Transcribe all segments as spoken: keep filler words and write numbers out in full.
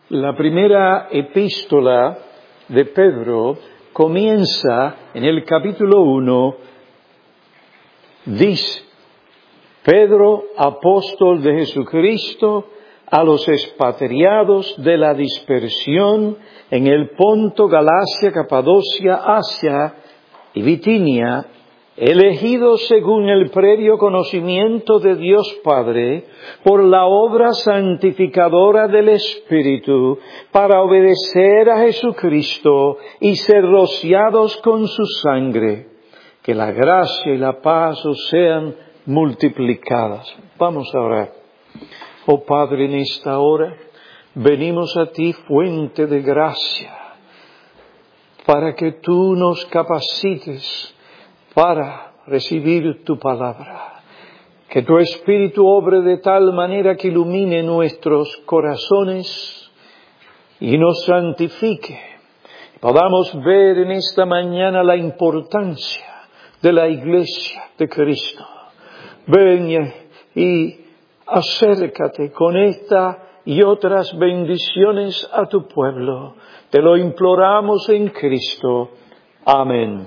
La primera epístola de Pedro comienza en el capítulo uno, dice: Pedro, apóstol de Jesucristo, a los expatriados de la dispersión en el Ponto, Galacia, Capadocia, Asia y Bitinia, elegidos según el previo conocimiento de Dios Padre, por la obra santificadora del Espíritu, para obedecer a Jesucristo y ser rociados con su sangre. Que la gracia y la paz os sean multiplicadas. Vamos a orar. Oh Padre, en esta hora venimos a ti, fuente de gracia, para que tú nos capacites para recibir tu palabra. Que tu Espíritu obre de tal manera que ilumine nuestros corazones y nos santifique. Podamos ver en esta mañana la importancia de la Iglesia de Cristo. Ven y acércate con esta y otras bendiciones a tu pueblo. Te lo imploramos en Cristo. Amén.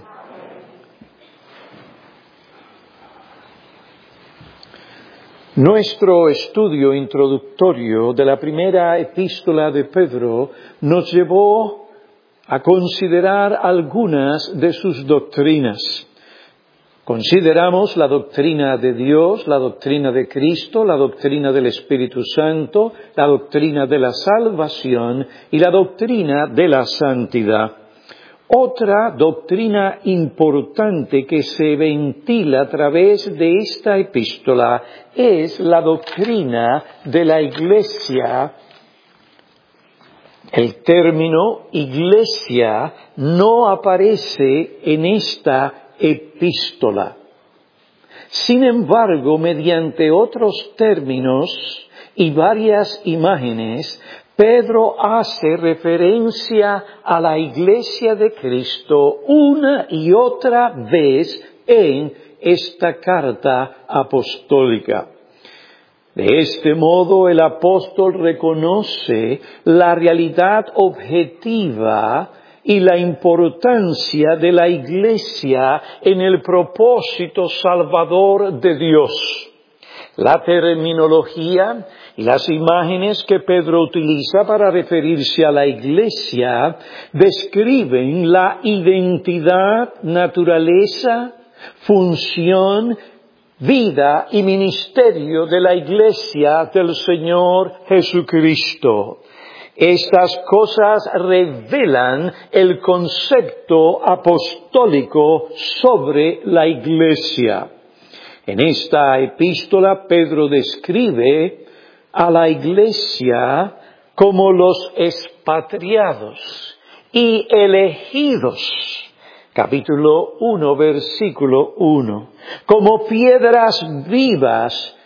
Nuestro estudio introductorio de la primera epístola de Pedro nos llevó a considerar algunas de sus doctrinas. Consideramos la doctrina de Dios, la doctrina de Cristo, la doctrina del Espíritu Santo, la doctrina de la salvación y la doctrina de la santidad. Otra doctrina importante que se ventila a través de esta epístola es la doctrina de la Iglesia. El término iglesia no aparece en esta epístola. Sin embargo, mediante otros términos y varias imágenes, Pedro hace referencia a la Iglesia de Cristo una y otra vez en esta carta apostólica. De este modo, el apóstol reconoce la realidad objetiva y la importancia de la Iglesia en el propósito salvador de Dios. La terminología y las imágenes que Pedro utiliza para referirse a la Iglesia describen la identidad, naturaleza, función, vida y ministerio de la Iglesia del Señor Jesucristo. Estas cosas revelan el concepto apostólico sobre la Iglesia. En esta epístola, Pedro describe a la Iglesia como los expatriados y elegidos. Capítulo uno, versículo uno. Como piedras vivas,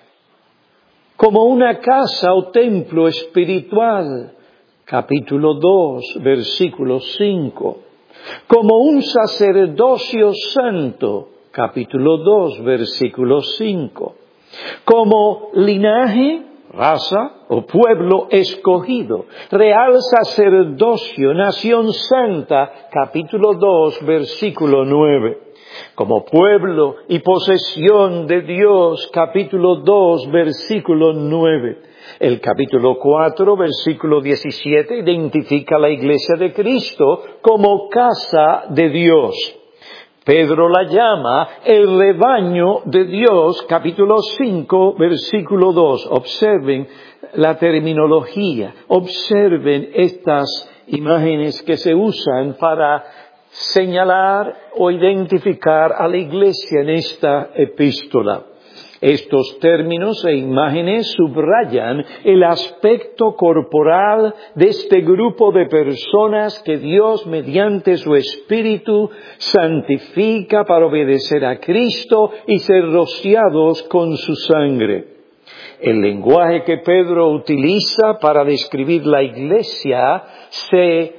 como una casa o templo espiritual. Capítulo dos, versículo cinco. Como un sacerdocio santo. Capítulo dos, versículo cinco. Como linaje, raza o pueblo escogido, real sacerdocio, nación santa, capítulo dos, versículo nueve. Como pueblo y posesión de Dios, capítulo dos, versículo nueve. El capítulo cuatro, versículo diecisiete, identifica a la Iglesia de Cristo como casa de Dios. Pedro la llama el rebaño de Dios, capítulo cinco, versículo dos. Observen la terminología, observen estas imágenes que se usan para señalar o identificar a la Iglesia en esta epístola. Estos términos e imágenes subrayan el aspecto corporal de este grupo de personas que Dios, mediante su Espíritu, santifica para obedecer a Cristo y ser rociados con su sangre. El lenguaje que Pedro utiliza para describir la Iglesia se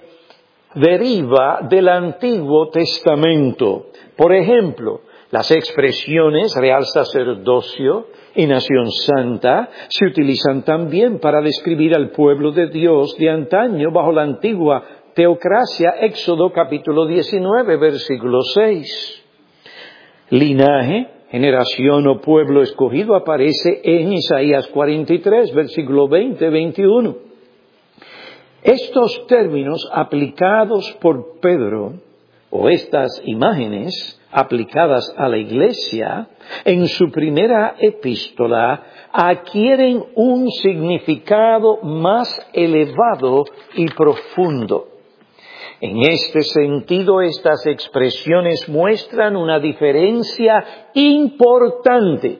deriva del Antiguo Testamento. Por ejemplo, las expresiones real sacerdocio y nación santa se utilizan también para describir al pueblo de Dios de antaño bajo la antigua teocracia. Éxodo capítulo diecinueve, versículo seis. Linaje, generación o pueblo escogido aparece en Isaías cuarenta y tres, versículo veinte, veintiuno. Estos términos aplicados por Pedro, o estas imágenes aplicadas a la iglesia en su primera epístola, adquieren un significado más elevado y profundo. En este sentido, estas expresiones muestran una diferencia importante,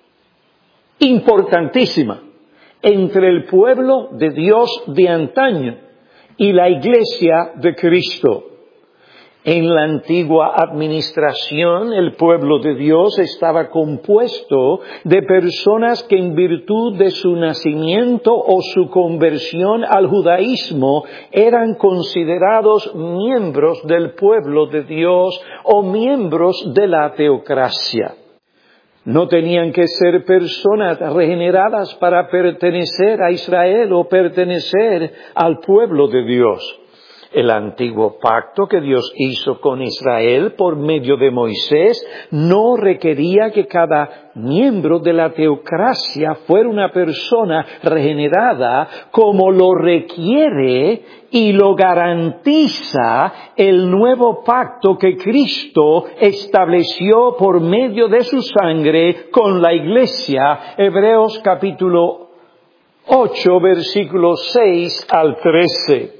importantísima, entre el pueblo de Dios de antaño y la iglesia de Cristo. En la antigua administración, el pueblo de Dios estaba compuesto de personas que en virtud de su nacimiento o su conversión al judaísmo eran considerados miembros del pueblo de Dios o miembros de la teocracia. No tenían que ser personas regeneradas para pertenecer a Israel o pertenecer al pueblo de Dios. El antiguo pacto que Dios hizo con Israel por medio de Moisés no requería que cada miembro de la teocracia fuera una persona regenerada como lo requiere y lo garantiza el nuevo pacto que Cristo estableció por medio de su sangre con la iglesia. Hebreos capítulo ocho, versículos seis al trece.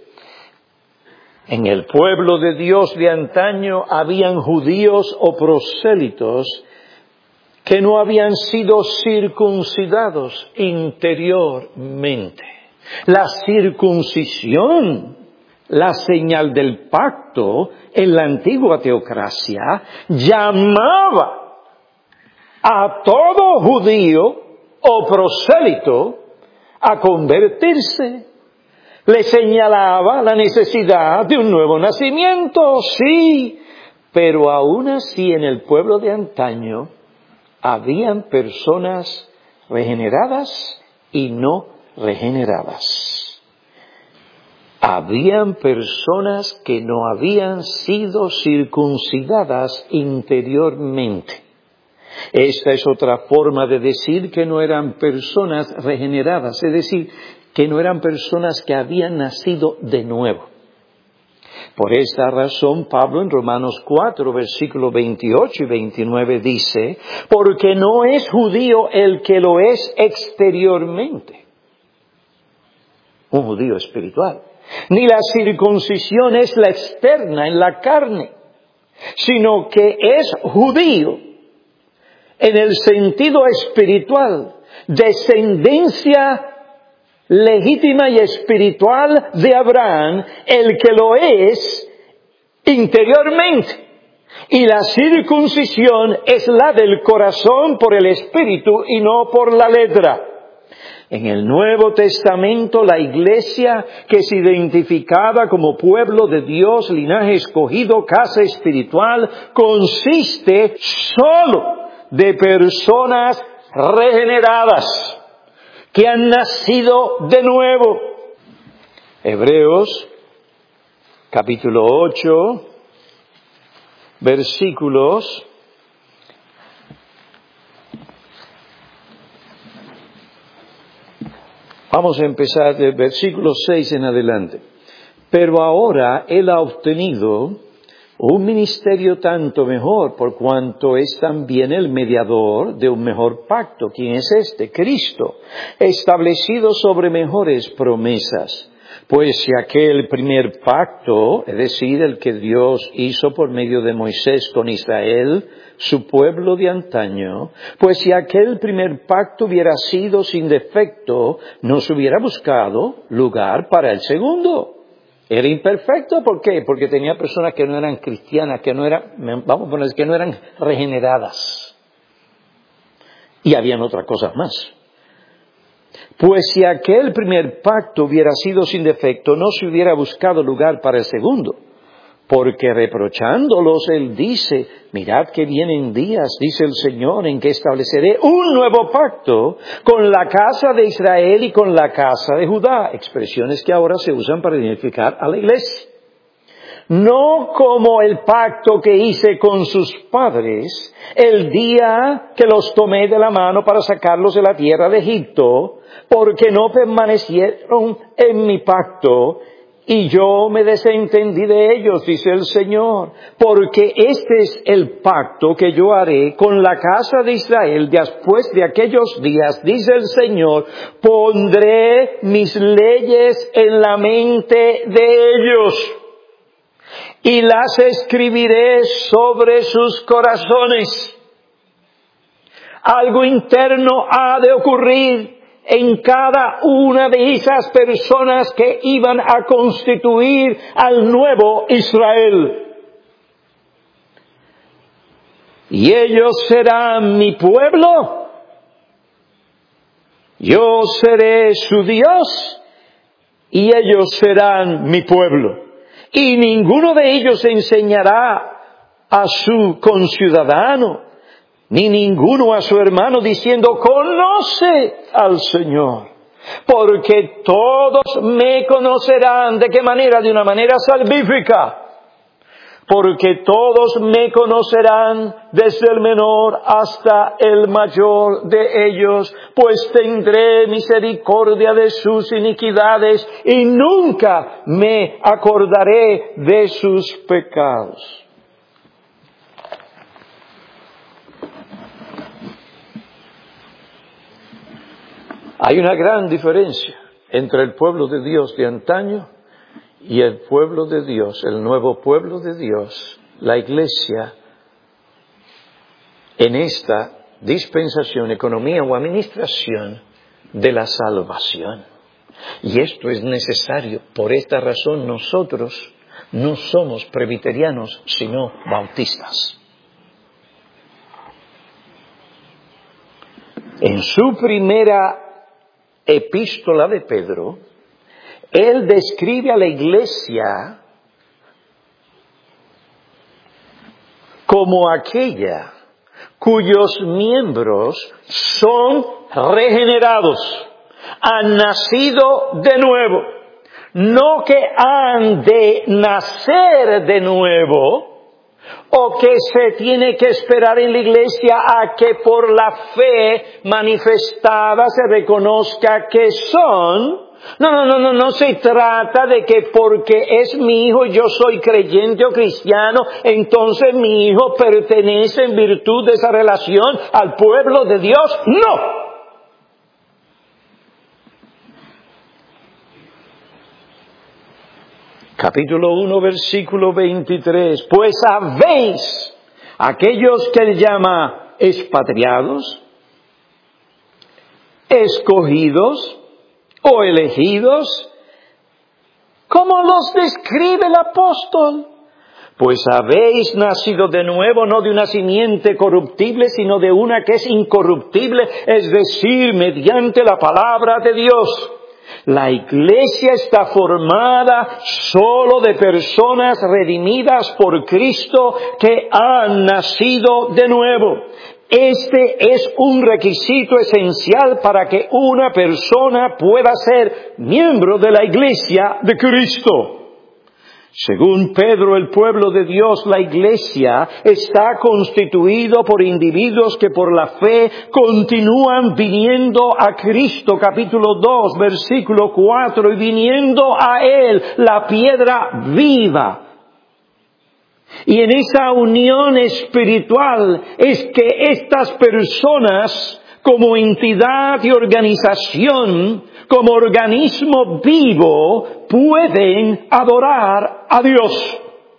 En el pueblo de Dios de antaño habían judíos o prosélitos que no habían sido circuncidados interiormente. La circuncisión, la señal del pacto en la antigua teocracia, llamaba a todo judío o prosélito a convertirse. Le señalaba la necesidad de un nuevo nacimiento, sí, pero aún así en el pueblo de antaño habían personas regeneradas y no regeneradas. Habían personas que no habían sido circuncidadas interiormente. Esta es otra forma de decir que no eran personas regeneradas, es decir, que no eran personas que habían nacido de nuevo. Por esta razón, Pablo en Romanos cuatro, versículos veintiocho y veintinueve dice, porque no es judío el que lo es exteriormente, un judío espiritual, ni la circuncisión es la externa en la carne, sino que es judío en el sentido espiritual, descendencia legítima y espiritual de Abraham, el que lo es interiormente. Y la circuncisión es la del corazón por el espíritu y no por la letra. En el Nuevo Testamento, la iglesia que se identificaba como pueblo de Dios, linaje escogido, casa espiritual, consiste solo de personas regeneradas que han nacido de nuevo. Hebreos capítulo ocho, versículos Vamos a empezar del versículo seis en adelante. Pero ahora Él ha obtenido un ministerio tanto mejor, por cuanto es también el mediador de un mejor pacto. ¿Quién es este? Cristo, establecido sobre mejores promesas. Pues si aquel primer pacto, es decir, el que Dios hizo por medio de Moisés con Israel, su pueblo de antaño, pues si aquel primer pacto hubiera sido sin defecto, no se hubiera buscado lugar para el segundo. Era imperfecto, ¿por qué? Porque tenía personas que no eran cristianas, que no eran, vamos a poner, que no eran regeneradas. Y habían otras cosas más. Pues si aquel primer pacto hubiera sido sin defecto, no se hubiera buscado lugar para el segundo. Porque reprochándolos, él dice, mirad que vienen días, dice el Señor, en que estableceré un nuevo pacto con la casa de Israel y con la casa de Judá. Expresiones que ahora se usan para identificar a la iglesia. No como el pacto que hice con sus padres el día que los tomé de la mano para sacarlos de la tierra de Egipto, porque no permanecieron en mi pacto, y yo me desentendí de ellos, dice el Señor, porque este es el pacto que yo haré con la casa de Israel después de aquellos días, dice el Señor, pondré mis leyes en la mente de ellos y las escribiré sobre sus corazones. Algo interno ha de ocurrir en cada una de esas personas que iban a constituir al nuevo Israel. Y ellos serán mi pueblo, yo seré su Dios, y ellos serán mi pueblo. Y ninguno de ellos enseñará a su conciudadano, ni ninguno a su hermano, diciendo, conoce al Señor. Porque todos me conocerán. ¿De qué manera? De una manera salvífica. Porque todos me conocerán desde el menor hasta el mayor de ellos, pues tendré misericordia de sus iniquidades y nunca me acordaré de sus pecados. Hay una gran diferencia entre el pueblo de Dios de antaño y el pueblo de Dios, el nuevo pueblo de Dios, la iglesia, en esta dispensación, economía o administración de la salvación. Y esto es necesario. Por esta razón nosotros no somos presbiterianos, sino bautistas. En su primera epístola de Pedro, él describe a la iglesia como aquella cuyos miembros son regenerados, han nacido de nuevo, no que han de nacer de nuevo, o que se tiene que esperar en la iglesia a que por la fe manifestada se reconozca que son. No, no, no, no, no se trata de que porque es mi hijo y yo soy creyente o cristiano, entonces mi hijo pertenece en virtud de esa relación al pueblo de Dios. No. Capítulo uno, versículo veintitrés. Pues habéis aquellos que él llama expatriados, escogidos o elegidos, ¿cómo los describe el apóstol? Pues habéis nacido de nuevo, no de una simiente corruptible, sino de una que es incorruptible, es decir, mediante la palabra de Dios. La iglesia está formada solo de personas redimidas por Cristo que han nacido de nuevo. Este es un requisito esencial para que una persona pueda ser miembro de la iglesia de Cristo. Según Pedro, el pueblo de Dios, la iglesia, está constituido por individuos que por la fe continúan viniendo a Cristo, capítulo dos, versículo cuatro, y viniendo a Él, la piedra viva. Y en esa unión espiritual es que estas personas, como entidad y organización, como organismo vivo, pueden adorar a Dios.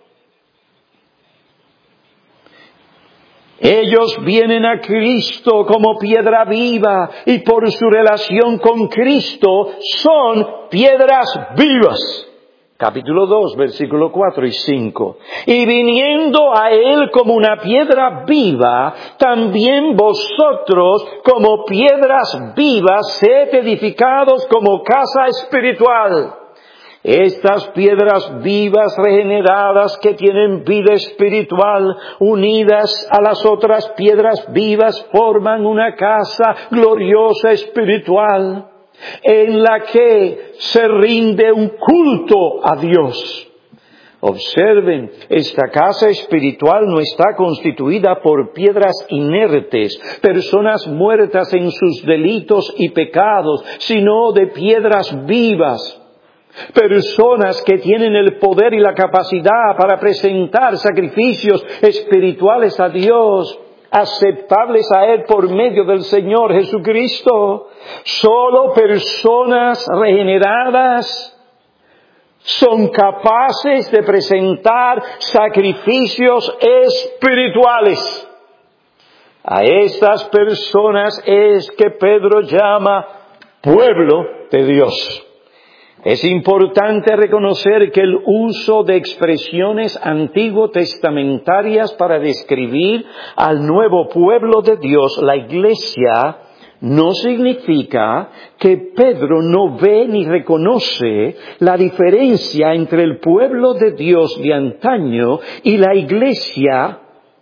Ellos vienen a Cristo como piedra viva y por su relación con Cristo son piedras vivas. Capítulo dos, versículo cuatro y cinco. Y viniendo a Él como una piedra viva, también vosotros como piedras vivas sed edificados como casa espiritual, Estas piedras vivas regeneradas que tienen vida espiritual, unidas a las otras piedras vivas, forman una casa gloriosa espiritual, en la que se rinde un culto a Dios. Observen, esta casa espiritual no está constituida por piedras inertes, personas muertas en sus delitos y pecados, sino de piedras vivas. Personas que tienen el poder y la capacidad para presentar sacrificios espirituales a Dios, aceptables a Él por medio del Señor Jesucristo. Solo personas regeneradas son capaces de presentar sacrificios espirituales. A estas personas es que Pedro llama pueblo de Dios. Es importante reconocer que el uso de expresiones antiguo testamentarias para describir al nuevo pueblo de Dios, la Iglesia, no significa que Pedro no ve ni reconoce la diferencia entre el pueblo de Dios de antaño y la Iglesia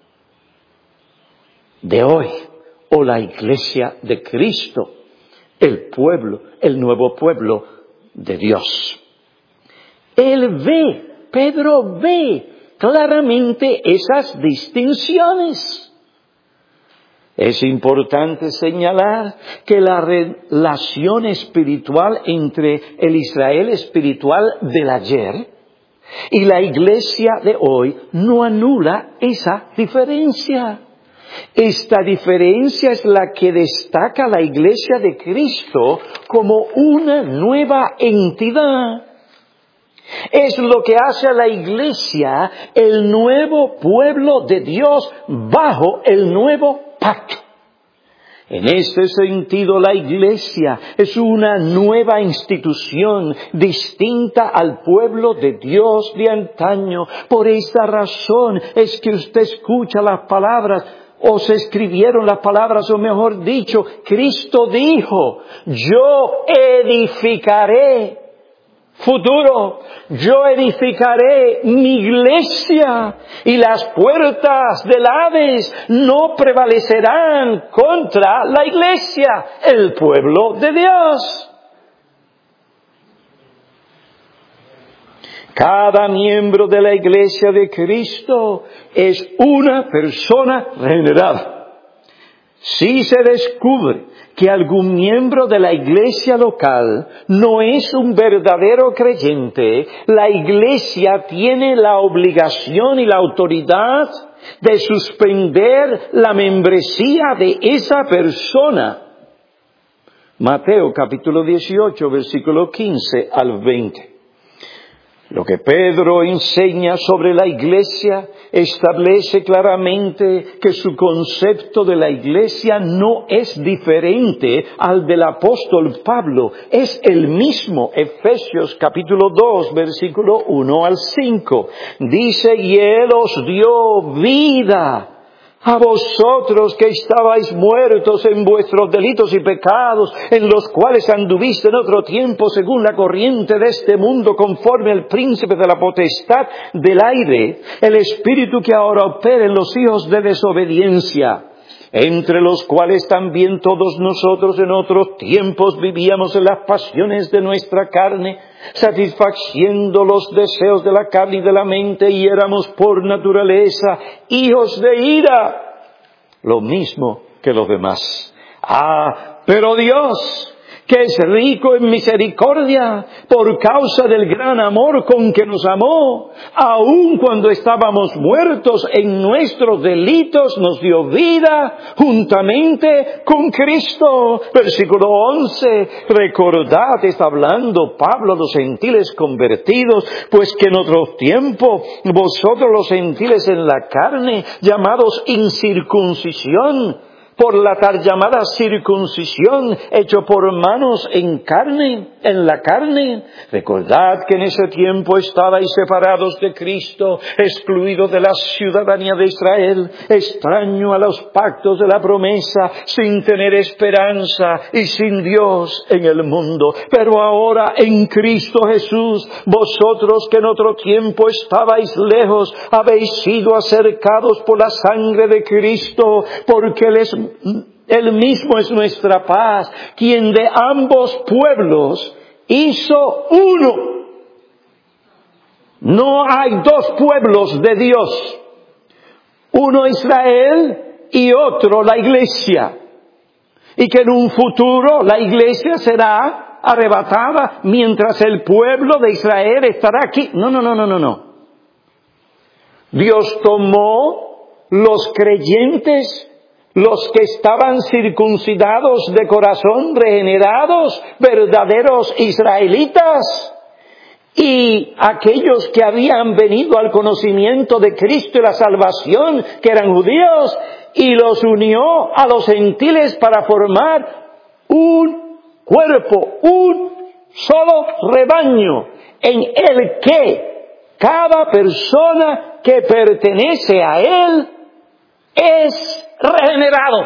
de hoy, o la Iglesia de Cristo, el pueblo, el nuevo pueblo de Dios. Él ve, Pedro ve claramente esas distinciones. Es importante señalar que la relación espiritual entre el Israel espiritual del ayer y la iglesia de hoy no anula esa diferencia. Esta diferencia es la que destaca la iglesia de Cristo como una nueva entidad. Es lo que hace a la iglesia el nuevo pueblo de Dios bajo el nuevo pacto. En este sentido, la iglesia es una nueva institución distinta al pueblo de Dios de antaño. Por esta razón es que usted escucha las palabras, o se escribieron las palabras, o mejor dicho, Cristo dijo, yo edificaré. Futuro, yo edificaré mi iglesia y las puertas del Hades no prevalecerán contra la iglesia, el pueblo de Dios. Cada miembro de la iglesia de Cristo es una persona regenerada. Si se descubre que algún miembro de la iglesia local no es un verdadero creyente, la iglesia tiene la obligación y la autoridad de suspender la membresía de esa persona. Mateo capítulo dieciocho, versículo quince al veinte. Lo que Pedro enseña sobre la iglesia establece claramente que su concepto de la iglesia no es diferente al del apóstol Pablo. Es el mismo. Efesios capítulo dos, versículo uno al cinco. Dice, y Él os dio vida a vosotros que estabais muertos en vuestros delitos y pecados, en los cuales anduviste en otro tiempo según la corriente de este mundo, conforme al príncipe de la potestad del aire, el espíritu que ahora opera en los hijos de desobediencia, entre los cuales también todos nosotros en otros tiempos vivíamos en las pasiones de nuestra carne, satisfaciendo los deseos de la carne y de la mente, y éramos por naturaleza hijos de ira, lo mismo que los demás. Ah, pero Dios, que es rico en misericordia, por causa del gran amor con que nos amó, aun cuando estábamos muertos en nuestros delitos, nos dio vida juntamente con Cristo. Versículo once, recordad, está hablando Pablo a los gentiles convertidos, pues que en otro tiempo vosotros los gentiles en la carne, llamados incircuncisión, por la tal llamada circuncisión hecho por manos en carne, en la carne. Recordad que en ese tiempo estabais separados de Cristo, excluidos de la ciudadanía de Israel, extraño a los pactos de la promesa, sin tener esperanza y sin Dios en el mundo. Pero ahora en Cristo Jesús, vosotros que en otro tiempo estabais lejos, habéis sido acercados por la sangre de Cristo, porque Él es Él mismo es nuestra paz, quien de ambos pueblos hizo uno. No hay dos pueblos de Dios, uno Israel y otro la Iglesia, y que en un futuro la Iglesia será arrebatada mientras el pueblo de Israel estará aquí. No, no, no, no, no, no. Dios tomó los creyentes, los que estaban circuncidados de corazón, regenerados, verdaderos israelitas, y aquellos que habían venido al conocimiento de Cristo y la salvación, que eran judíos, y los unió a los gentiles para formar un cuerpo, un solo rebaño, en el que cada persona que pertenece a Él es regenerado.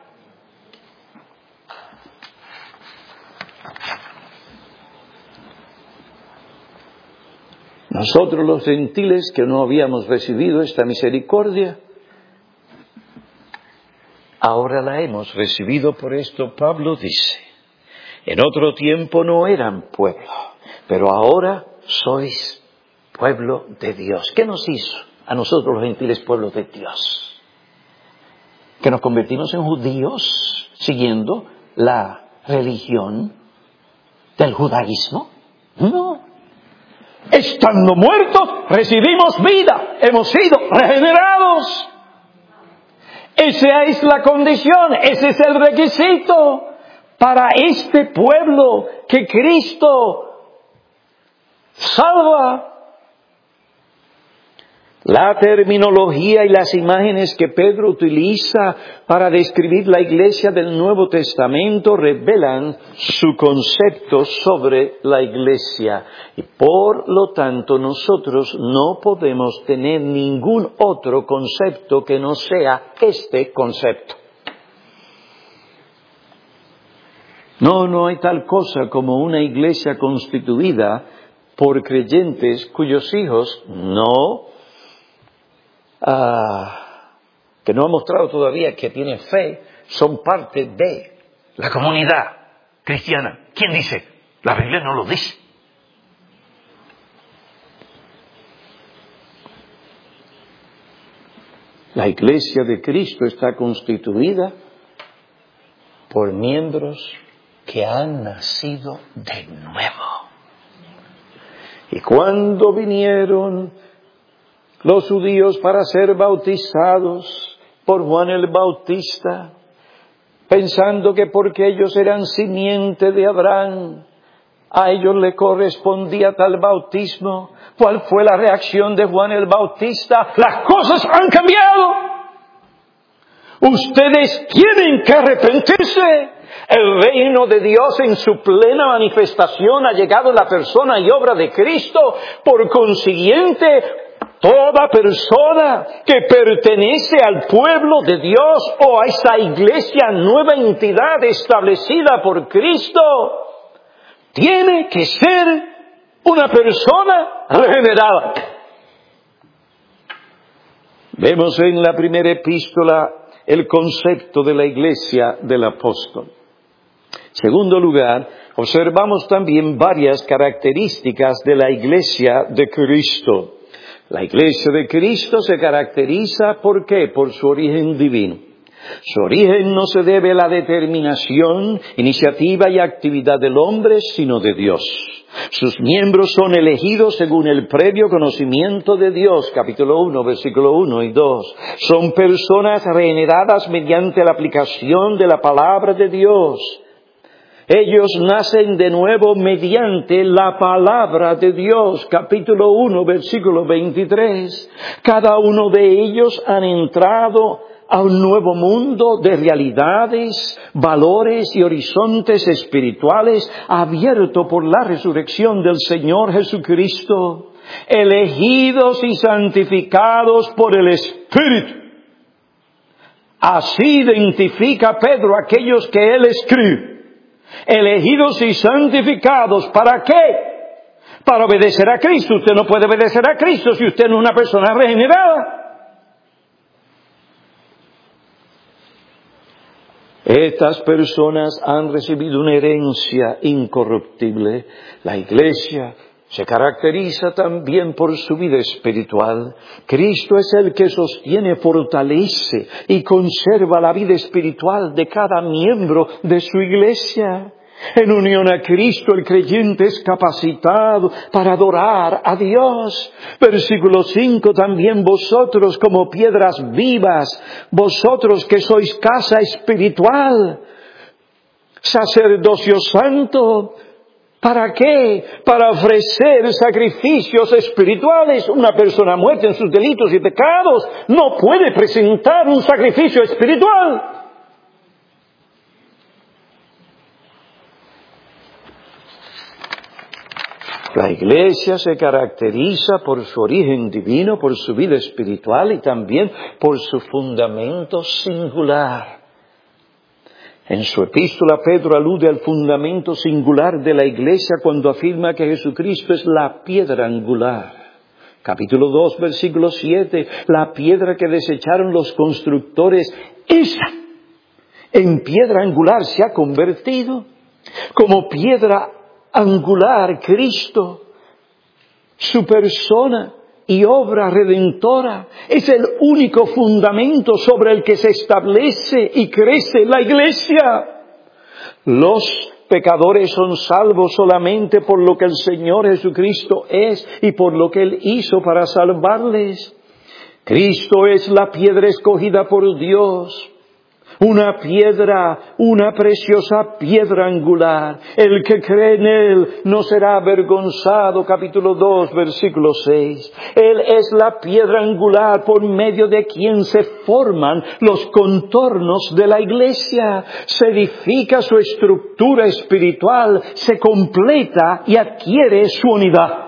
Nosotros los gentiles que no habíamos recibido esta misericordia, ahora la hemos recibido. Por esto Pablo dice, en otro tiempo no eran pueblo, pero ahora sois pueblo de Dios. ¿Qué nos hizo a nosotros los gentiles pueblo de Dios? ¿Que nos convertimos en judíos siguiendo la religión del judaísmo? No. Estando muertos, recibimos vida. Hemos sido regenerados. Esa es la condición, ese es el requisito para este pueblo que Cristo salva. La terminología y las imágenes que Pedro utiliza para describir la iglesia del Nuevo Testamento revelan su concepto sobre la iglesia. Y por lo tanto nosotros no podemos tener ningún otro concepto que no sea este concepto. No, no hay tal cosa como una iglesia constituida por creyentes cuyos hijos no Uh, que no ha mostrado todavía que tienen fe, son parte de la comunidad cristiana. ¿Quién dice? La Biblia no lo dice. La iglesia de Cristo está constituida por miembros que han nacido de nuevo. Y cuando vinieron los judíos para ser bautizados por Juan el Bautista, pensando que porque ellos eran simiente de Abraham, a ellos le correspondía tal bautismo. ¿Cuál fue la reacción de Juan el Bautista? Las cosas han cambiado. Ustedes tienen que arrepentirse. El reino de Dios en su plena manifestación ha llegado en la persona y obra de Cristo. Por consiguiente, toda persona que pertenece al pueblo de Dios o a esa iglesia, nueva entidad establecida por Cristo, tiene que ser una persona regenerada. Vemos en la primera epístola el concepto de la iglesia del apóstol. En segundo lugar, observamos también varias características de la iglesia de Cristo. La iglesia de Cristo se caracteriza, ¿por qué? Por su origen divino. Su origen no se debe a la determinación, iniciativa y actividad del hombre, sino de Dios. Sus miembros son elegidos según el previo conocimiento de Dios, capítulo uno, versículo uno y dos. Son personas regeneradas mediante la aplicación de la palabra de Dios. Ellos nacen de nuevo mediante la palabra de Dios, capítulo uno, versículo veintitrés. Cada uno de ellos han entrado a un nuevo mundo de realidades, valores y horizontes espirituales abierto por la resurrección del Señor Jesucristo, elegidos y santificados por el Espíritu. Así identifica Pedro a aquellos que él escribe. Elegidos y santificados, ¿para qué? Para obedecer a Cristo. Usted no puede obedecer a Cristo si usted no es una persona regenerada. Estas personas han recibido una herencia incorruptible. La Iglesia se caracteriza también por su vida espiritual. Cristo es el que sostiene, fortalece y conserva la vida espiritual de cada miembro de su Iglesia. En unión a Cristo, el creyente es capacitado para adorar a Dios. Versículo cinco, también vosotros como piedras vivas, vosotros que sois casa espiritual, sacerdocio santo. ¿Para qué? Para ofrecer sacrificios espirituales. Una persona muerta en sus delitos y pecados no puede presentar un sacrificio espiritual. La Iglesia se caracteriza por su origen divino, por su vida espiritual y también por su fundamento singular. En su epístola, Pedro alude al fundamento singular de la Iglesia cuando afirma que Jesucristo es la piedra angular. Capítulo dos, versículo siete, la piedra que desecharon los constructores, esa en piedra angular se ha convertido. Como piedra angular, Cristo, su persona y obra redentora, es el único fundamento sobre el que se establece y crece la Iglesia. Los pecadores son salvos solamente por lo que el Señor Jesucristo es y por lo que Él hizo para salvarles. Cristo es la piedra escogida por Dios. Una piedra, una preciosa piedra angular. El que cree en Él no será avergonzado. Capítulo dos, versículo seis. Él es la piedra angular por medio de quien se forman los contornos de la Iglesia. Se edifica su estructura espiritual, se completa y adquiere su unidad.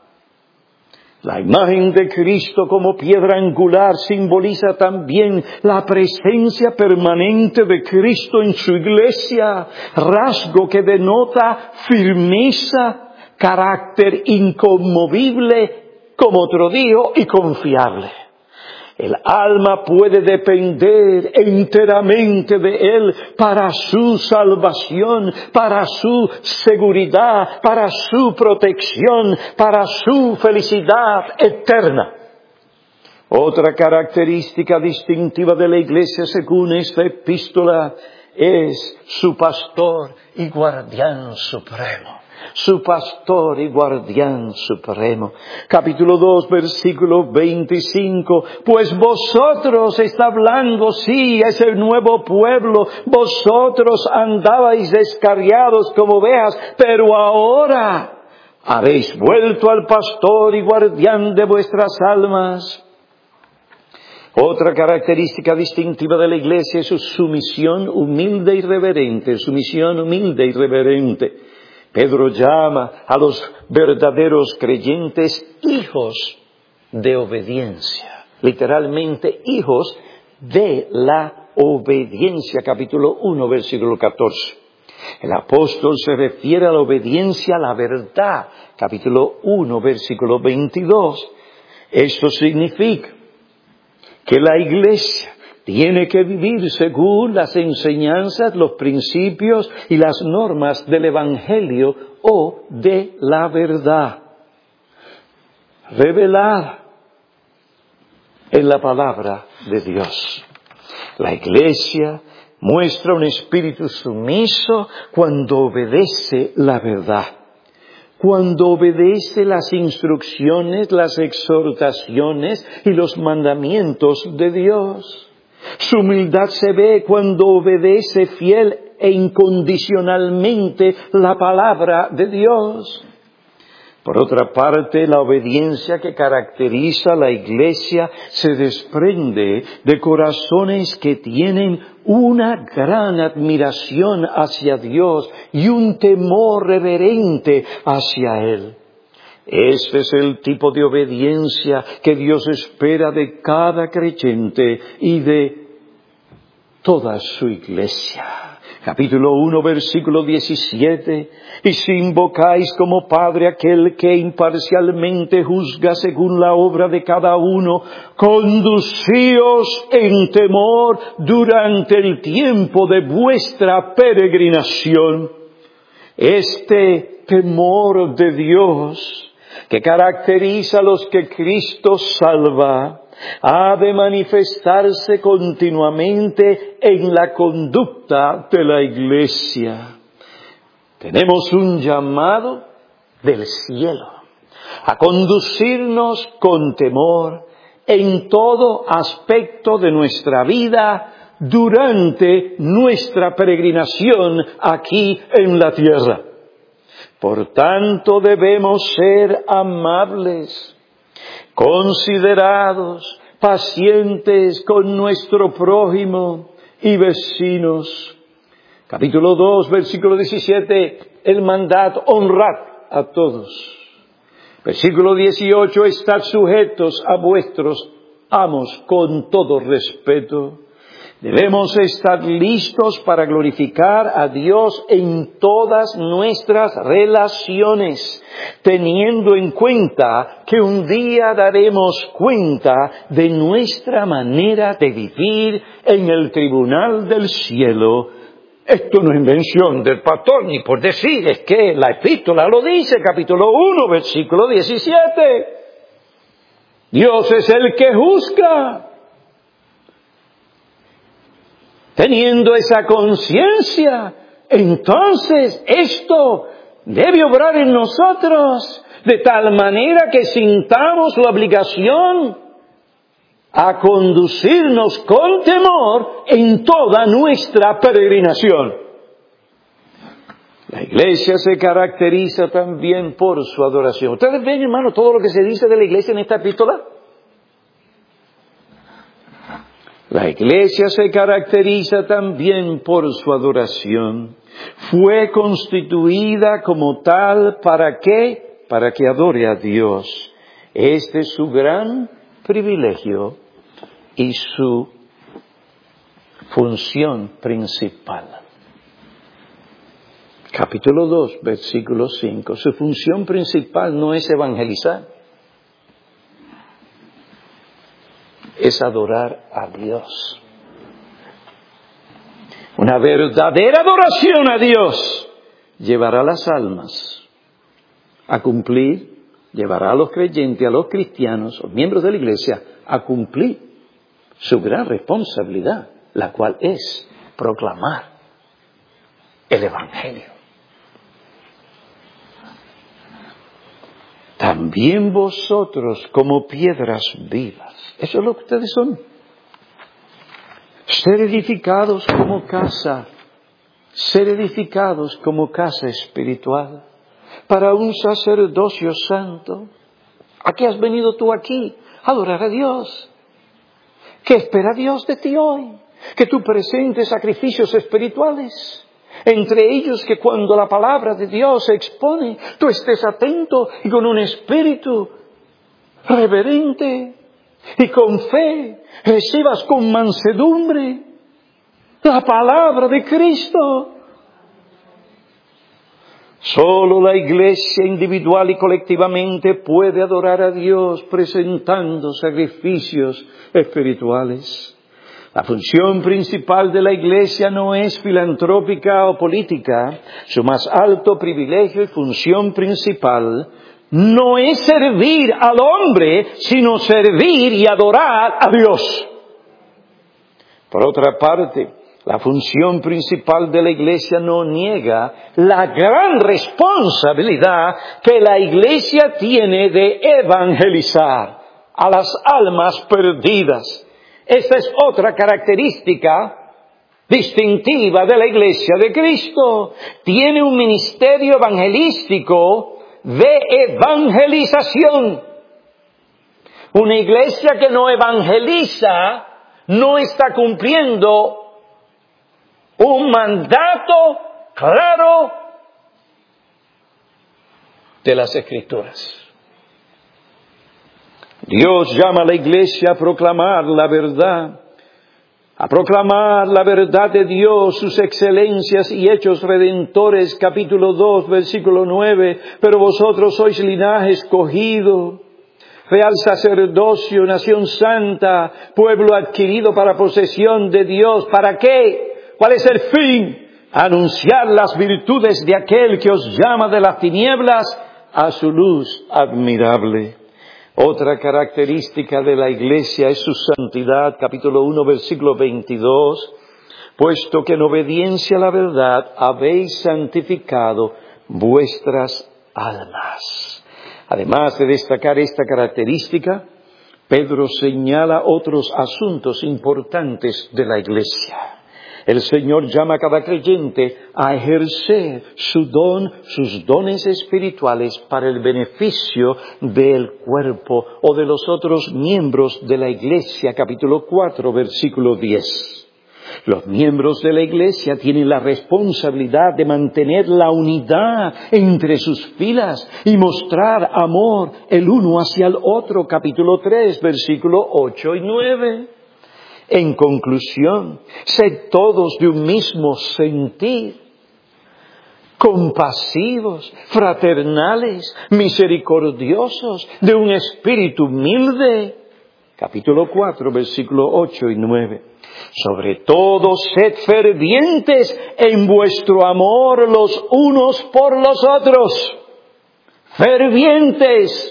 La imagen de Cristo como piedra angular simboliza también la presencia permanente de Cristo en su Iglesia, rasgo que denota firmeza, carácter inconmovible, como otro dijo, y confiable. El alma puede depender enteramente de Él para su salvación, para su seguridad, para su protección, para su felicidad eterna. Otra característica distintiva de la Iglesia según esta epístola es su pastor y guardián supremo. Su pastor y guardián supremo. Capítulo dos, versículo veinticinco. Pues vosotros, está hablando, sí, es el nuevo pueblo. Vosotros andabais descarriados como ovejas, pero ahora habéis vuelto al pastor y guardián de vuestras almas. Otra característica distintiva de la Iglesia es su sumisión humilde y reverente. Sumisión humilde y reverente. Pedro llama a los verdaderos creyentes hijos de obediencia. Literalmente, hijos de la obediencia. Capítulo uno, versículo catorce. El apóstol se refiere a la obediencia a la verdad. Capítulo uno, versículo veintidós. Esto significa que la Iglesia tiene que vivir según las enseñanzas, los principios y las normas del Evangelio o de la verdad revelada en la palabra de Dios. La Iglesia muestra un espíritu sumiso cuando obedece la verdad, cuando obedece las instrucciones, las exhortaciones y los mandamientos de Dios. Su humildad se ve cuando obedece fiel e incondicionalmente la palabra de Dios. Por otra parte, la obediencia que caracteriza a la Iglesia se desprende de corazones que tienen una gran admiración hacia Dios y un temor reverente hacia Él. Este es el tipo de obediencia que Dios espera de cada creyente y de toda su Iglesia. Capítulo uno, versículo diecisiete. Y si invocáis como Padre aquel que imparcialmente juzga según la obra de cada uno, conducíos en temor durante el tiempo de vuestra peregrinación. Este temor de Dios que caracteriza a los que Cristo salva, ha de manifestarse continuamente en la conducta de la Iglesia. Tenemos un llamado del cielo a conducirnos con temor en todo aspecto de nuestra vida durante nuestra peregrinación aquí en la tierra. Por tanto, debemos ser amables, considerados, pacientes con nuestro prójimo y vecinos. Capítulo dos, versículo diecisiete, el mandato, honrad a todos. Versículo dieciocho, estad sujetos a vuestros amos con todo respeto. Debemos estar listos para glorificar a Dios en todas nuestras relaciones, teniendo en cuenta que un día daremos cuenta de nuestra manera de vivir en el tribunal del cielo. Esto no es invención del pastor ni por decir, es que la epístola lo dice, capítulo uno, versículo diecisiete. Dios es el que juzga. Teniendo esa conciencia, entonces esto debe obrar en nosotros de tal manera que sintamos la obligación a conducirnos con temor en toda nuestra peregrinación. La Iglesia se caracteriza también por su adoración. ¿Ustedes ven, hermano, todo lo que se dice de la Iglesia en esta epístola? La Iglesia se caracteriza también por su adoración. Fue constituida como tal, ¿para qué? Para que adore a Dios. Este es su gran privilegio y su función principal. Capítulo dos, versículo cinco. Su función principal no es evangelizar. Es adorar a Dios. Una verdadera adoración a Dios llevará a las almas a cumplir, llevará a los creyentes, a los cristianos, los miembros de la Iglesia, a cumplir su gran responsabilidad, la cual es proclamar el Evangelio. También vosotros como piedras vivas. Eso es lo que ustedes son. Ser edificados como casa. Ser edificados como casa espiritual. Para un sacerdocio santo. ¿A qué has venido tú aquí? A adorar a Dios. ¿Qué espera Dios de ti hoy? Que tú presentes sacrificios espirituales. Entre ellos que cuando la palabra de Dios se expone, tú estés atento y con un espíritu reverente y con fe recibas con mansedumbre la palabra de Cristo. Solo la Iglesia individual y colectivamente puede adorar a Dios presentando sacrificios espirituales. La función principal de la Iglesia no es filantrópica o política. Su más alto privilegio y función principal no es servir al hombre, sino servir y adorar a Dios. Por otra parte, la función principal de la Iglesia no niega la gran responsabilidad que la Iglesia tiene de evangelizar a las almas perdidas. Esta es otra característica distintiva de la Iglesia de Cristo. Tiene un ministerio evangelístico de evangelización. Una iglesia que no evangeliza no está cumpliendo un mandato claro de las Escrituras. Dios llama a la iglesia a proclamar la verdad, a proclamar la verdad de Dios, sus excelencias y hechos redentores, capítulo dos, versículo nueve. Pero vosotros sois linaje escogido, real sacerdocio, nación santa, pueblo adquirido para posesión de Dios. ¿Para qué? ¿Cuál es el fin? Anunciar las virtudes de aquel que os llama de las tinieblas a su luz admirable. Otra característica de la iglesia es su santidad, capítulo uno, versículo veintidós. Puesto que en obediencia a la verdad habéis santificado vuestras almas. Además de destacar esta característica, Pedro señala otros asuntos importantes de la iglesia. El Señor llama a cada creyente a ejercer su don, sus dones espirituales para el beneficio del cuerpo o de los otros miembros de la iglesia, capítulo cuatro, versículo diez. Los miembros de la iglesia tienen la responsabilidad de mantener la unidad entre sus filas y mostrar amor el uno hacia el otro, capítulo tres, versículo ocho y nueve. En conclusión, sed todos de un mismo sentir, compasivos, fraternales, misericordiosos, de un espíritu humilde. Capítulo cuatro, versículo ocho y nueve. Sobre todo, sed fervientes en vuestro amor los unos por los otros. Fervientes.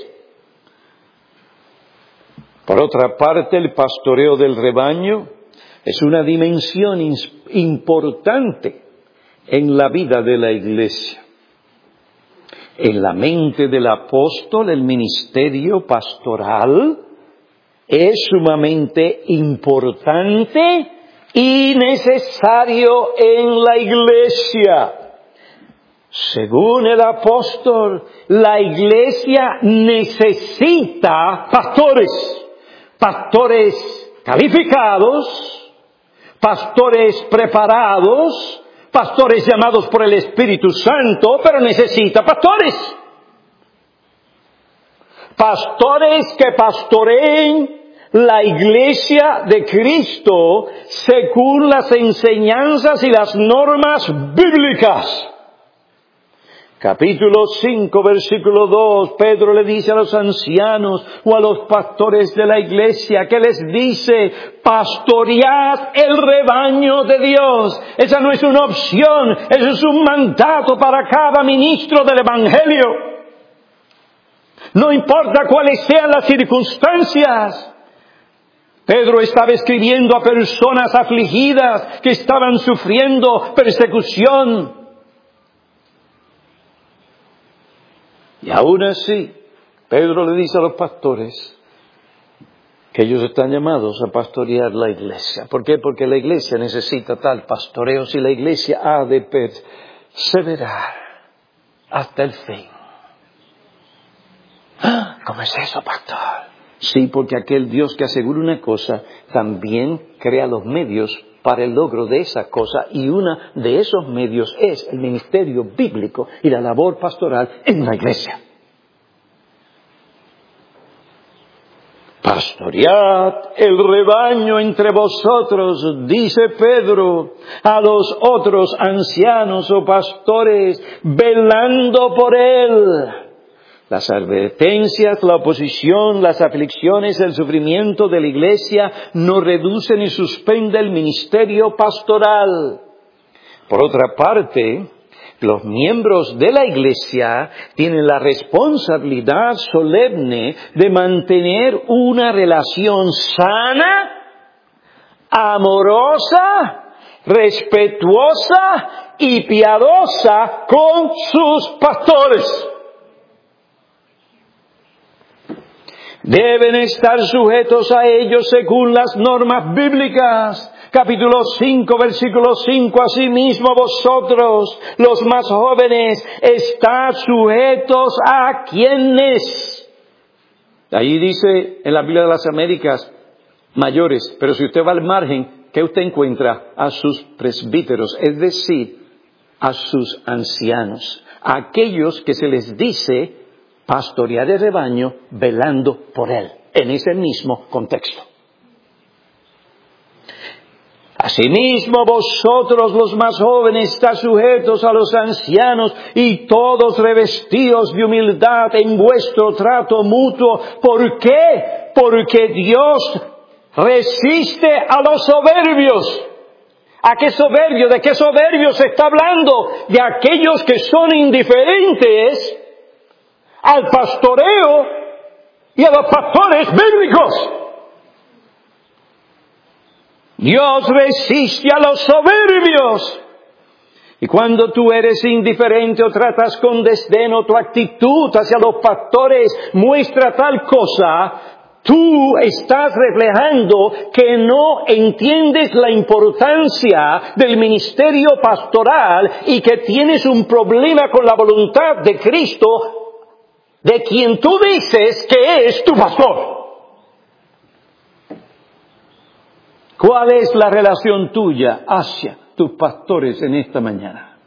Por otra parte, el pastoreo del rebaño es una dimensión importante en la vida de la iglesia. En la mente del apóstol, el ministerio pastoral es sumamente importante y necesario en la iglesia. Según el apóstol, la iglesia necesita pastores. Pastores calificados, pastores preparados, pastores llamados por el Espíritu Santo, pero necesita pastores. Pastores que pastoreen la iglesia de Cristo según las enseñanzas y las normas bíblicas. Capítulo cinco, versículo dos, Pedro le dice a los ancianos o a los pastores de la iglesia, que les dice, pastoread el rebaño de Dios. Esa no es una opción, eso es un mandato para cada ministro del Evangelio. No importa cuáles sean las circunstancias. Pedro estaba escribiendo a personas afligidas que estaban sufriendo persecución. Y aún así, Pedro le dice a los pastores que ellos están llamados a pastorear la iglesia. ¿Por qué? Porque la iglesia necesita tal pastoreo si la iglesia ha de perseverar hasta el fin. ¿Cómo es eso, pastor? Sí, porque aquel Dios que asegura una cosa también crea los medios para el logro de esa cosa, y uno de esos medios es el ministerio bíblico y la labor pastoral en la iglesia. Pastoread el rebaño entre vosotros, dice Pedro, a los otros ancianos o pastores, velando por él. Las advertencias, la oposición, las aflicciones, el sufrimiento de la iglesia no reducen ni suspenden el ministerio pastoral. Por otra parte, los miembros de la iglesia tienen la responsabilidad solemne de mantener una relación sana, amorosa, respetuosa y piadosa con sus pastores. Deben estar sujetos a ellos según las normas bíblicas. capítulo cinco, versículo cinco, asimismo vosotros, los más jóvenes, estad sujetos a quienes. Ahí dice en la Biblia de las Américas, mayores, pero si usted va al margen, ¿qué usted encuentra? A sus presbíteros, es decir, a sus ancianos, a aquellos que se les dice pastorear el rebaño velando por él, en ese mismo contexto. Asimismo vosotros los más jóvenes estad sujetos a los ancianos y todos revestidos de humildad en vuestro trato mutuo. ¿Por qué? Porque Dios resiste a los soberbios. ¿A qué soberbio? ¿De qué soberbio se está hablando? De aquellos que son indiferentes al pastoreo y a los pastores bíblicos. Dios resiste a los soberbios. Y cuando tú eres indiferente o tratas con desdén o tu actitud hacia los pastores muestra tal cosa, tú estás reflejando que no entiendes la importancia del ministerio pastoral y que tienes un problema con la voluntad de Cristo, de quien tú dices que es tu pastor. ¿Cuál es la relación tuya hacia tus pastores en esta mañana?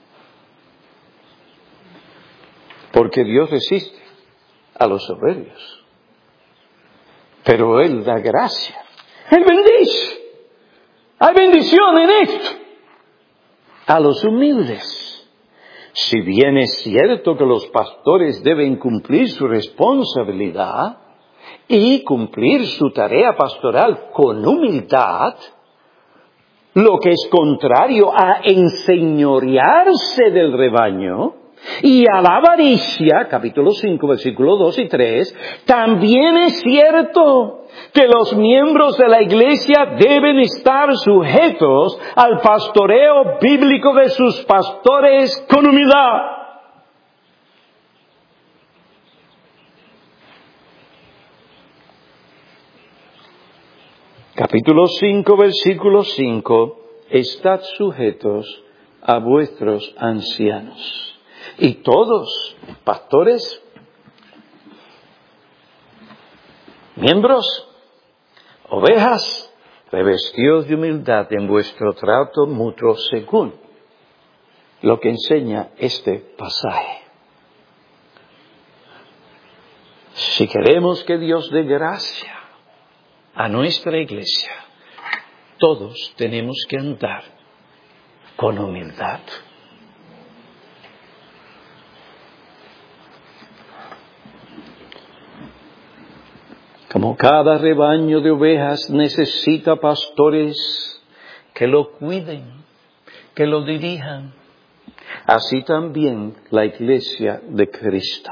Porque Dios resiste a los soberbios, pero Él da gracia. Él bendice. Hay bendición en esto. A los humildes. Si bien es cierto que los pastores deben cumplir su responsabilidad y cumplir su tarea pastoral con humildad, lo que es contrario a enseñorearse del rebaño y a la avaricia, capítulo cinco, versículos dos y tres, también es cierto que los miembros de la iglesia deben estar sujetos al pastoreo bíblico de sus pastores con humildad. Capítulo cinco, versículo cinco, estad sujetos a vuestros ancianos. Y todos, pastores, miembros, ovejas, revestidos de humildad en vuestro trato mutuo según lo que enseña este pasaje. Si queremos que Dios dé gracia a nuestra iglesia, todos tenemos que andar con humildad. Como cada rebaño de ovejas necesita pastores que lo cuiden, que lo dirijan, así también la iglesia de Cristo.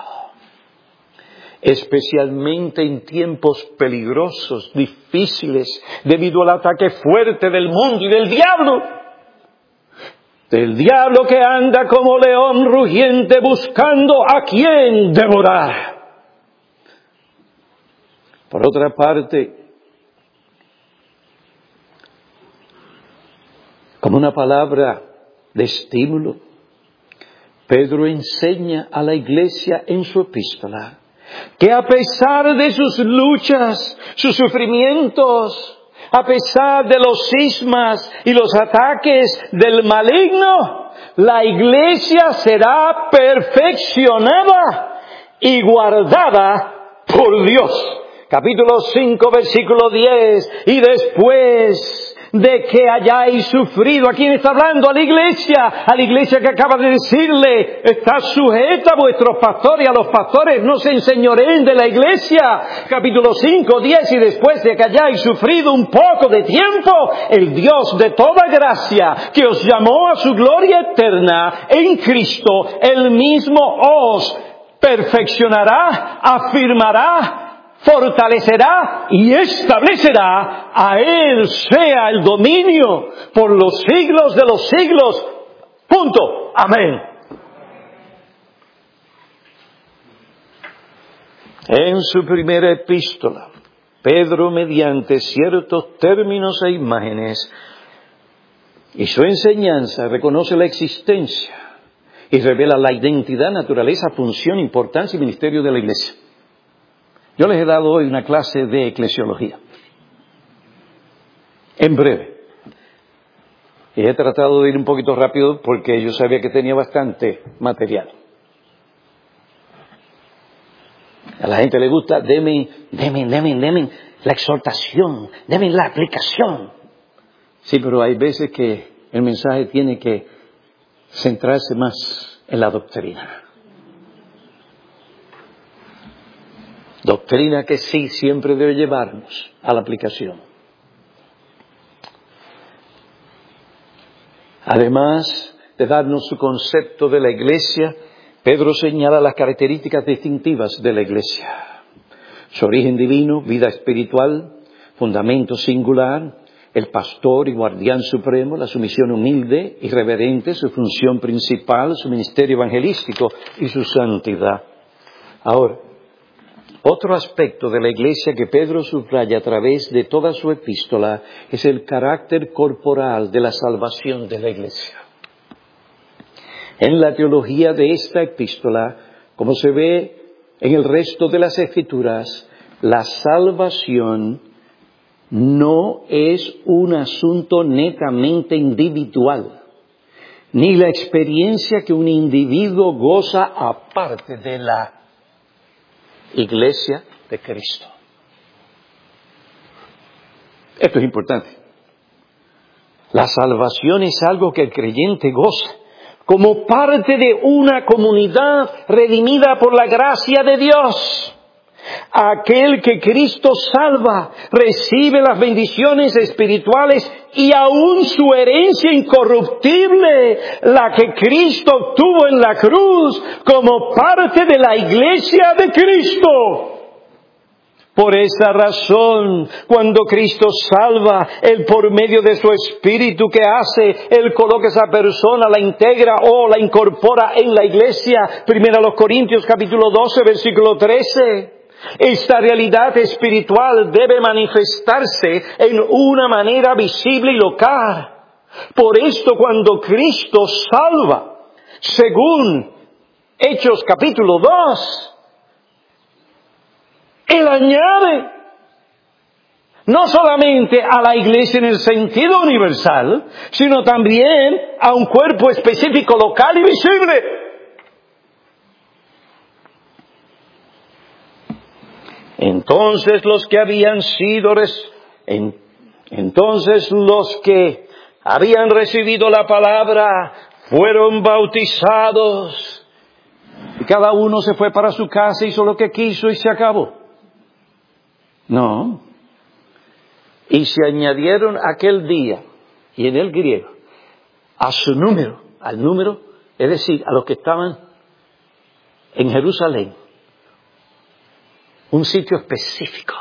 Especialmente en tiempos peligrosos, difíciles, debido al ataque fuerte del mundo y del diablo. Del diablo que anda como león rugiente buscando a quien devorar. Por otra parte, como una palabra de estímulo, Pedro enseña a la iglesia en su epístola que a pesar de sus luchas, sus sufrimientos, a pesar de los cismas y los ataques del maligno, la iglesia será perfeccionada y guardada por Dios. Capítulo cinco, versículo diez, y después de que hayáis sufrido, ¿a quién está hablando? A la iglesia, a la iglesia que acaba de decirle, está sujeta a vuestros pastores, a los pastores, no se enseñoreen de la iglesia. Capítulo cinco, diez, y después de que hayáis sufrido un poco de tiempo, el Dios de toda gracia, que os llamó a su gloria eterna en Cristo, Él mismo os perfeccionará, afirmará, fortalecerá y establecerá. A Él sea el dominio por los siglos de los siglos. Punto. Amén. En su primera epístola, Pedro, mediante ciertos términos e imágenes, y su enseñanza reconoce la existencia y revela la identidad, naturaleza, función, importancia y ministerio de la Iglesia. Yo les he dado hoy una clase de eclesiología, en breve. Y he tratado de ir un poquito rápido porque yo sabía que tenía bastante material. A la gente le gusta, deme, deme, deme, deme la exhortación, deme la aplicación. Sí, pero hay veces que el mensaje tiene que centrarse más en la doctrina. Doctrina que sí siempre debe llevarnos a la aplicación. Además de darnos su concepto de la Iglesia, Pedro señala las características distintivas de la Iglesia. Su origen divino, vida espiritual, fundamento singular, el pastor y guardián supremo, la sumisión humilde y reverente, su función principal, su ministerio evangelístico y su santidad. Ahora, otro aspecto de la Iglesia que Pedro subraya a través de toda su epístola es el carácter corporal de la salvación de la Iglesia. En la teología de esta epístola, como se ve en el resto de las Escrituras, la salvación no es un asunto netamente individual, ni la experiencia que un individuo goza aparte de la Iglesia de Cristo. Esto es importante. La salvación es algo que el creyente goza como parte de una comunidad redimida por la gracia de Dios. Aquel que Cristo salva recibe las bendiciones espirituales y aún su herencia incorruptible, la que Cristo obtuvo en la cruz como parte de la Iglesia de Cristo. Por esa razón, cuando Cristo salva, Él por medio de su Espíritu que hace, Él coloca a esa persona, la integra o la incorpora en la Iglesia. Primero a los Corintios capítulo doce, versículo trece. Esta realidad espiritual debe manifestarse en una manera visible y local. Por esto, cuando Cristo salva, según Hechos capítulo dos, Él añade no solamente a la Iglesia en el sentido universal, sino también a un cuerpo específico, local y visible. Entonces los que habían sido, res, en, entonces los que habían recibido la palabra fueron bautizados. Y cada uno se fue para su casa, hizo lo que quiso y se acabó. No. Y se añadieron aquel día, y en el griego, a su número, al número, es decir, a los que estaban en Jerusalén, un sitio específico,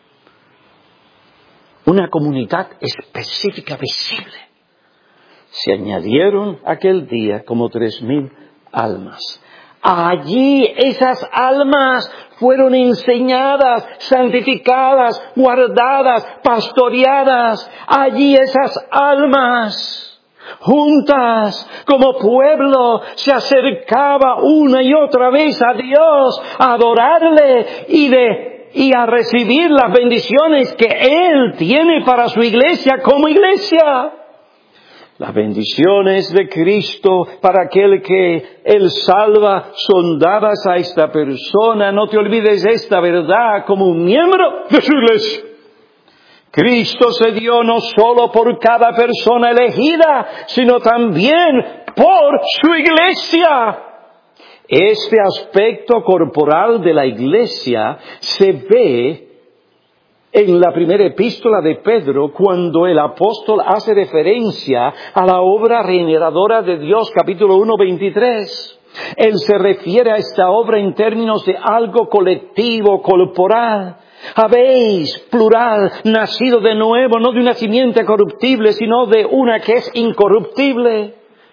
una comunidad específica, visible. Se añadieron aquel día como tres mil almas. Allí esas almas fueron enseñadas, santificadas, guardadas, pastoreadas. Allí esas almas, juntas como pueblo, se acercaba una y otra vez a Dios, a adorarle y de y a recibir las bendiciones que Él tiene para su iglesia como iglesia. Las bendiciones de Cristo para aquel que Él salva son dadas a esta persona. No te olvides de esta verdad como un miembro de su iglesia. Cristo se dio no solo por cada persona elegida, sino también por su iglesia. Este aspecto corporal de la iglesia se ve en la primera epístola de Pedro, cuando el apóstol hace referencia a la obra regeneradora de Dios, capítulo uno, veintitrés. Él se refiere a esta obra en términos de algo colectivo, corporal. Habéis, plural, nacido de nuevo, no de una simiente corruptible, sino de una que es incorruptible.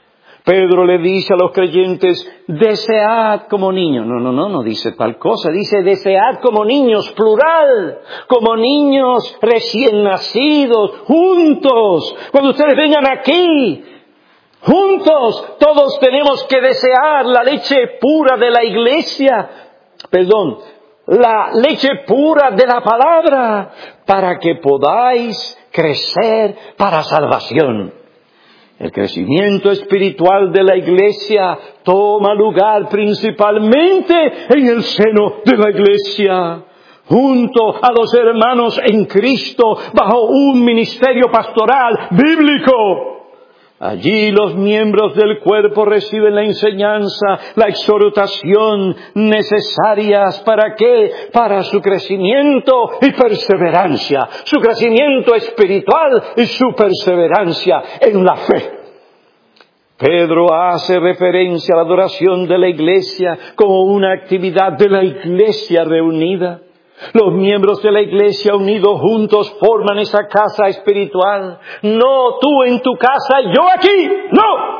Pedro le dice a los creyentes, desead como niños. No, no, no, no dice tal cosa. Dice, desead como niños, plural. Como niños recién nacidos, juntos. Cuando ustedes vengan aquí, juntos, todos tenemos que desear la leche pura de la iglesia. Perdón, la leche pura de la palabra, para que podáis crecer para salvación. El crecimiento espiritual de la iglesia toma lugar principalmente en el seno de la iglesia, junto a los hermanos en Cristo, bajo un ministerio pastoral bíblico. Allí los miembros del cuerpo reciben la enseñanza, la exhortación necesarias. ¿Para qué? Para su crecimiento y perseverancia. Su crecimiento espiritual y su perseverancia en la fe. Pedro hace referencia a la adoración de la iglesia como una actividad de la iglesia reunida. Los miembros de la iglesia unidos juntos forman esa casa espiritual. No tú en tu casa, yo aquí. No.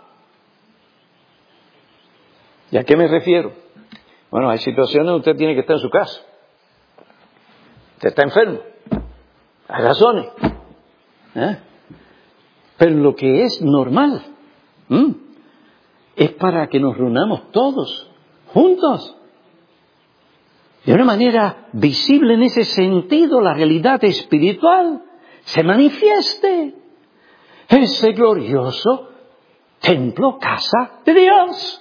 ¿Y a qué me refiero? Bueno, hay situaciones donde usted tiene que estar en su casa. Usted está enfermo. Hay razones. ¿Eh? Pero lo que es normal ¿Mm? es para que nos reunamos todos juntos. De una manera visible en ese sentido, la realidad espiritual se manifieste. Ese glorioso templo, casa de Dios.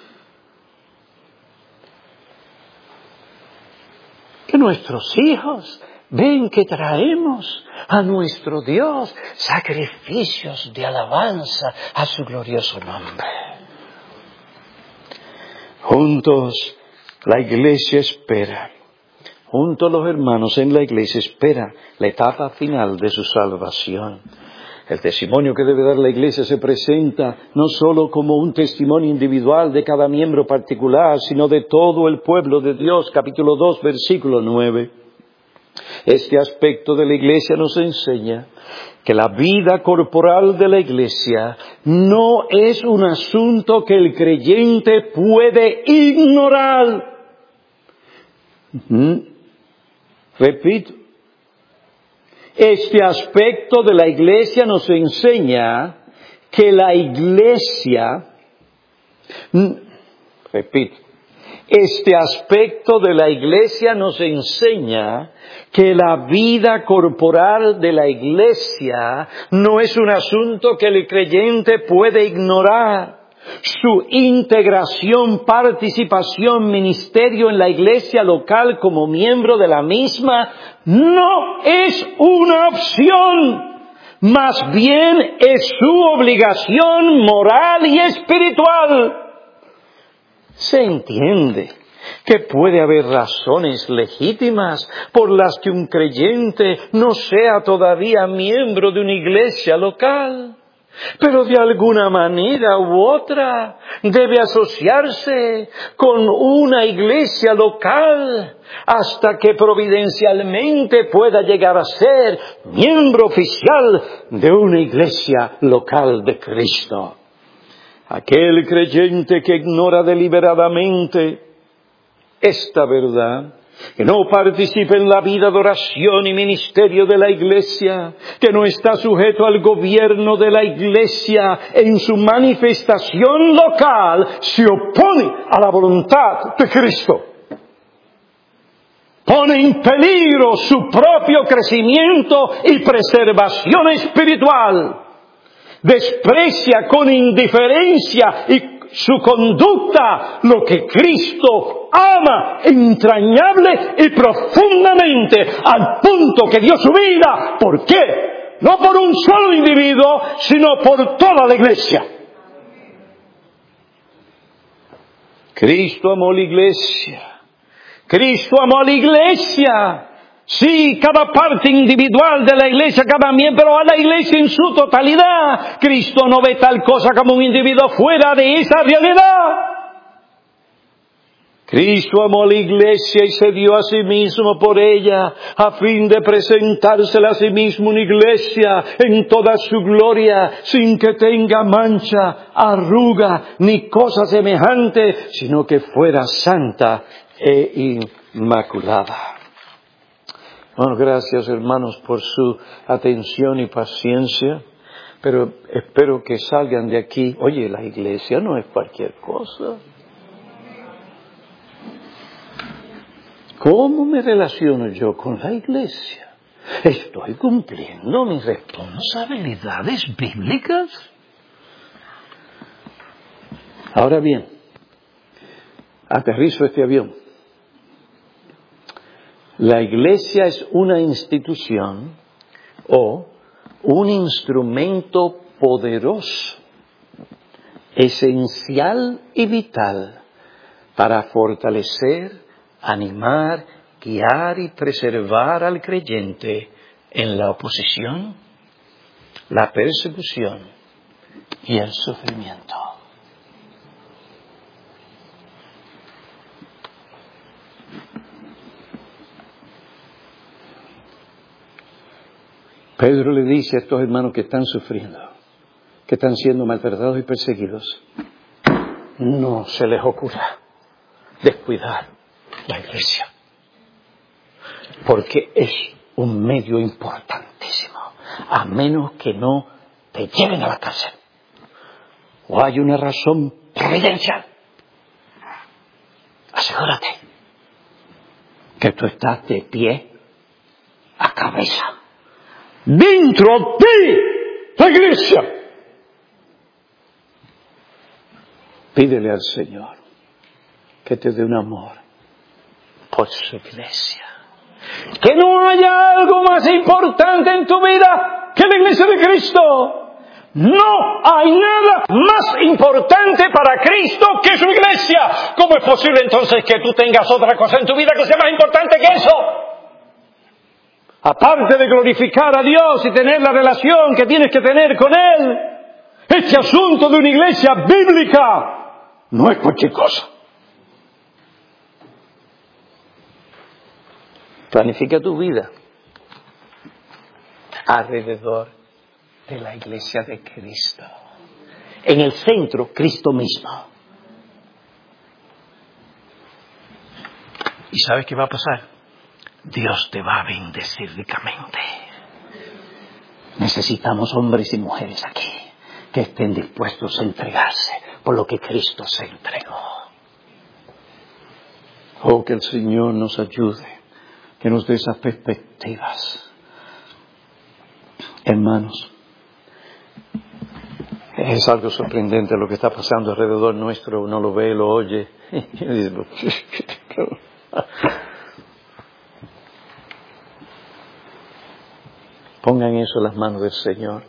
Que nuestros hijos ven que traemos a nuestro Dios sacrificios de alabanza a su glorioso nombre. Juntos la iglesia espera, junto a los hermanos en la iglesia espera la etapa final de su salvación. El testimonio que debe dar la iglesia se presenta no solo como un testimonio individual de cada miembro particular, sino de todo el pueblo de Dios. Capítulo dos, versículo nueve. Este aspecto de la iglesia nos enseña que la vida corporal de la iglesia no es un asunto que el creyente puede ignorar. ¿Mm? Repito, este aspecto de la iglesia nos enseña que la iglesia, repito, este aspecto de la iglesia nos enseña que la vida corporal de la iglesia no es un asunto que el creyente puede ignorar. Su integración, participación, ministerio en la iglesia local como miembro de la misma no es una opción, más bien es su obligación moral y espiritual. Se entiende que puede haber razones legítimas por las que un creyente no sea todavía miembro de una iglesia local. Pero de alguna manera u otra debe asociarse con una iglesia local hasta que providencialmente pueda llegar a ser miembro oficial de una iglesia local de Cristo. Aquel creyente que ignora deliberadamente esta verdad, que no participa en la vida de oración y ministerio de la iglesia, que no está sujeto al gobierno de la iglesia en su manifestación local, se opone a la voluntad de Cristo. Pone en peligro su propio crecimiento y preservación espiritual. Desprecia con indiferencia y su conducta lo que Cristo ama entrañable y profundamente, al punto que dio su vida. ¿Por qué? No por un solo individuo, sino por toda la iglesia. Cristo amó la iglesia. Cristo amó a la iglesia. Sí, cada parte individual de la iglesia, cada miembro, a la iglesia en su totalidad. Cristo no ve tal cosa como un individuo fuera de esa realidad. Cristo amó a la iglesia y se dio a sí mismo por ella, a fin de presentársela a sí mismo una iglesia en toda su gloria, sin que tenga mancha, arruga, ni cosa semejante, sino que fuera santa e inmaculada. Bueno, gracias hermanos por su atención y paciencia, pero espero que salgan de aquí. Oye, la iglesia no es cualquier cosa. ¿Cómo me relaciono yo con la iglesia? ¿Estoy cumpliendo mis responsabilidades bíblicas? Ahora bien, aterrizo este avión. La iglesia es una institución o un instrumento poderoso, esencial y vital para fortalecer, animar, guiar y preservar al creyente en la oposición, la persecución y el sufrimiento. Pedro le dice a estos hermanos que están sufriendo, que están siendo maltratados y perseguidos, no se les ocurra descuidar la iglesia, porque es un medio importantísimo, a menos que no te lleven a la cárcel o hay una razón providencial. Asegúrate que tú estás de pie a cabeza dentro de la iglesia. Pídele al Señor que te dé un amor por su iglesia. Que no haya algo más importante en tu vida que la iglesia de Cristo. No hay nada más importante para Cristo que su iglesia. ¿Cómo es posible entonces que tú tengas otra cosa en tu vida que sea más importante que eso? Aparte de glorificar a Dios y tener la relación que tienes que tener con Él, este asunto de una iglesia bíblica no es cualquier cosa. Planifica tu vida alrededor de la iglesia de Cristo. En el centro, Cristo mismo. ¿Y sabes qué va a pasar? Dios te va a bendecir ricamente. Necesitamos hombres y mujeres aquí que estén dispuestos a entregarse por lo que Cristo se entregó. Oh, que el Señor nos ayude, que nos dé esas perspectivas. Hermanos, es algo sorprendente lo que está pasando alrededor nuestro. Uno lo ve, lo oye. Pongan eso en las manos del Señor.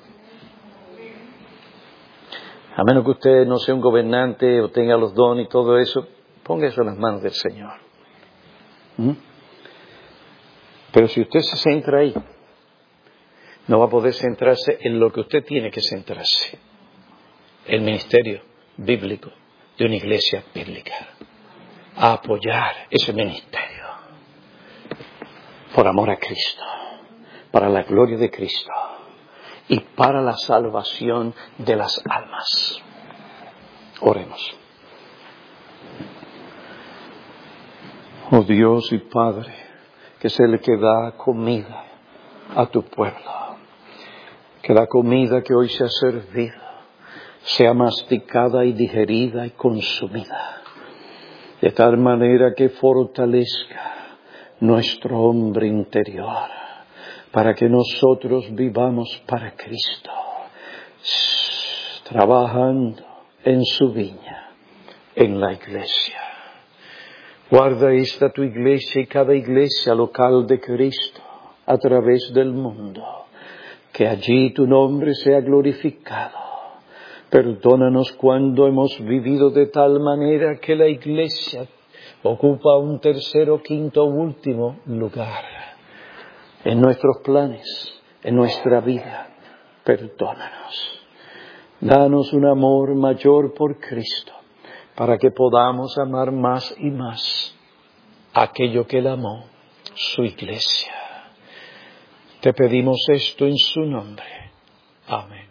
A menos que usted no sea un gobernante o tenga los dones y todo eso, ponga eso en las manos del Señor. ¿Mm? Pero si usted se centra ahí, no va a poder centrarse en lo que usted tiene que centrarse. El ministerio bíblico de una iglesia bíblica. A apoyar ese ministerio. Por amor a Cristo. Para la gloria de Cristo. Y para la salvación de las almas. Oremos. Oh Dios y Padre, que es el que da comida a tu pueblo. Que la comida que hoy se ha servido sea masticada y digerida y consumida, de tal manera que fortalezca nuestro hombre interior, para que nosotros vivamos para Cristo, trabajando en su viña, en la iglesia. Guarda esta tu iglesia y cada iglesia local de Cristo a través del mundo, que allí tu nombre sea glorificado. Perdónanos cuando hemos vivido de tal manera que la iglesia ocupa un tercero, quinto, último lugar en nuestros planes, en nuestra vida. Perdónanos. Danos un amor mayor por Cristo, para que podamos amar más y más aquello que Él amó, su iglesia. Te pedimos esto en su nombre. Amén.